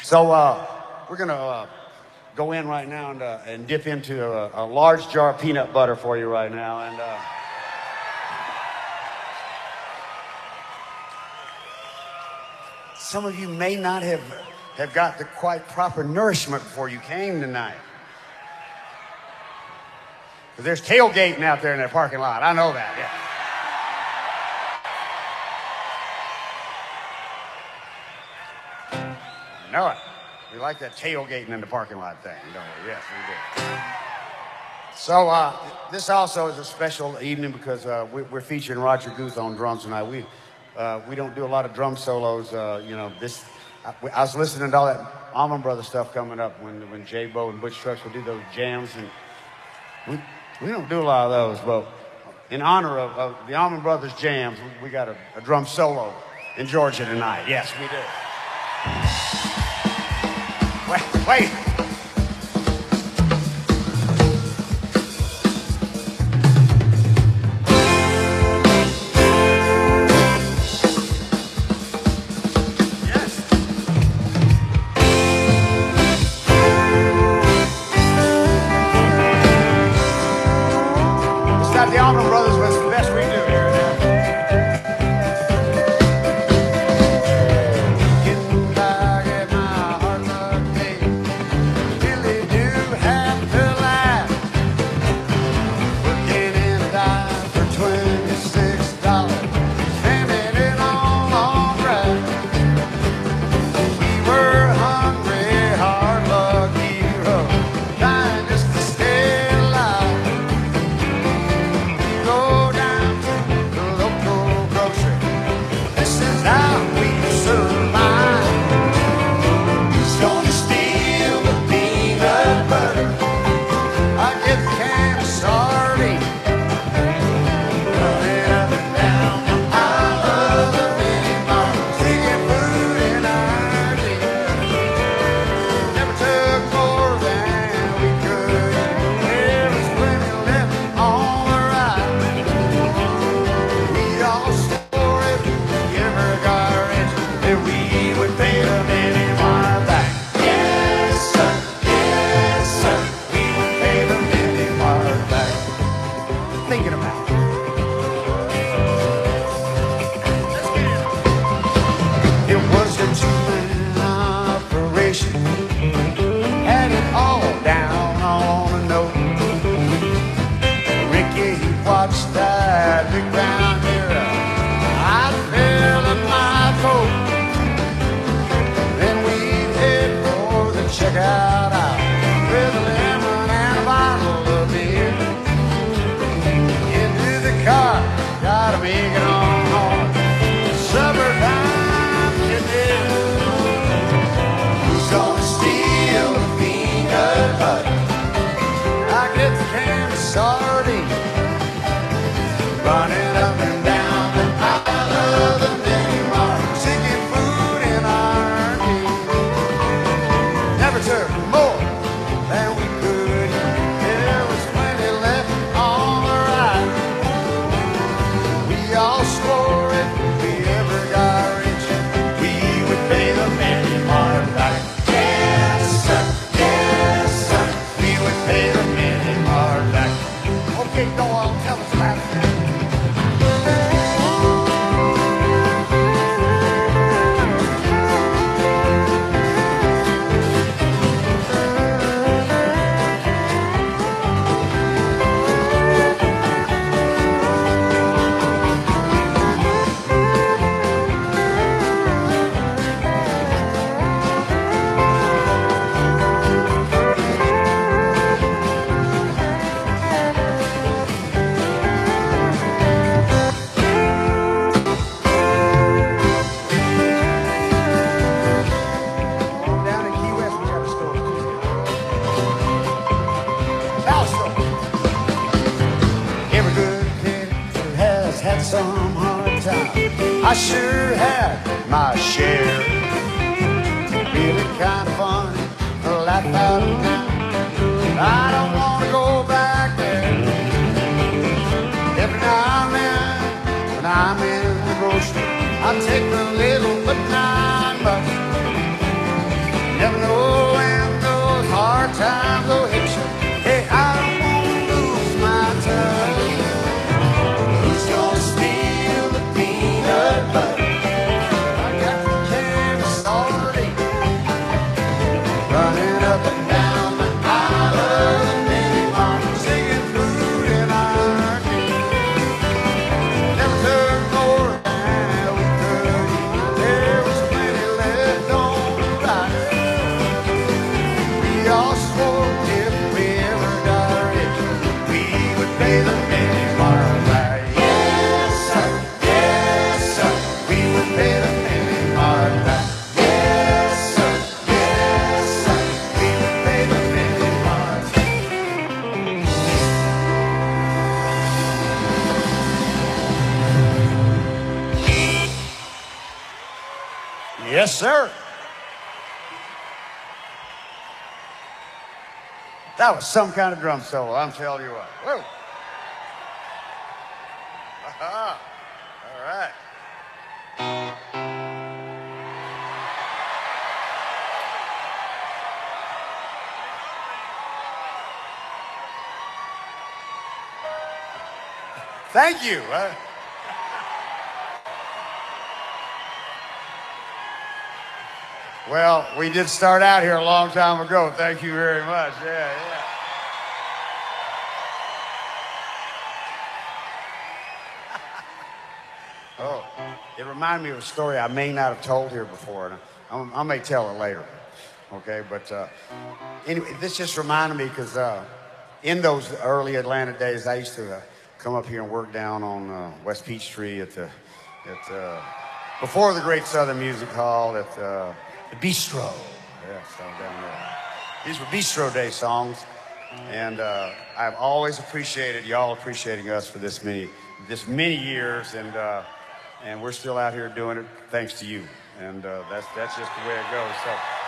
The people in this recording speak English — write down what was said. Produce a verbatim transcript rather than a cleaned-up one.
So uh, we're gonna uh, go in right now and, uh, and dip into a, a large jar of peanut butter for you right now. And uh, some of you may not have, have got the quite proper nourishment before you came tonight. But there's tailgating out there in that parking lot. I know that, yeah. Know it. We like that tailgating in the parking lot thing, don't we? Yes, we do. So uh, this also is a special evening because uh, we, we're featuring Roger Guth on drums tonight. We uh, we don't do a lot of drum solos. Uh, you know, this. I, I was listening to all that Allman Brothers stuff coming up when when J Bo and Butch Trucks would do those jams, and we we don't do a lot of those. But in honor of, of the Allman Brothers jams, we, we got a, a drum solo in Georgia tonight. Yes, we do. Wait, wait. The Allman Brothers was the best we do here. Getting back at my heart luck day. Really do have to laugh. Working in a dive for twenty-six dollars. Spending it on long drive. We were hungry, hard luck heroes. Dying just to stay alive. I sure had my share. Really kind of fun, a laugh out of town. I don't want to go back there. Every now and then, when I'm in the grocery, I take the little but nine bucks. Yes, sir. That was some kind of drum solo, I'm telling you what. Whoa. All right. Thank you. Uh, well, we did start out here a long time ago. Thank you very much. Yeah, yeah. Oh, it reminded me of a story I may not have told here before, and I, I may tell it later. Okay, but uh, anyway, this just reminded me because uh, in those early Atlanta days, I used to uh, come up here and work down on uh, West Peachtree at the, at uh, before the Great Southern Music Hall at uh, the Bistro. Yes, down there. These were Bistro Day songs, and uh, I've always appreciated y'all appreciating us for this many, this many years, and uh, and we're still out here doing it thanks to you, and uh, that's that's just the way it goes. So.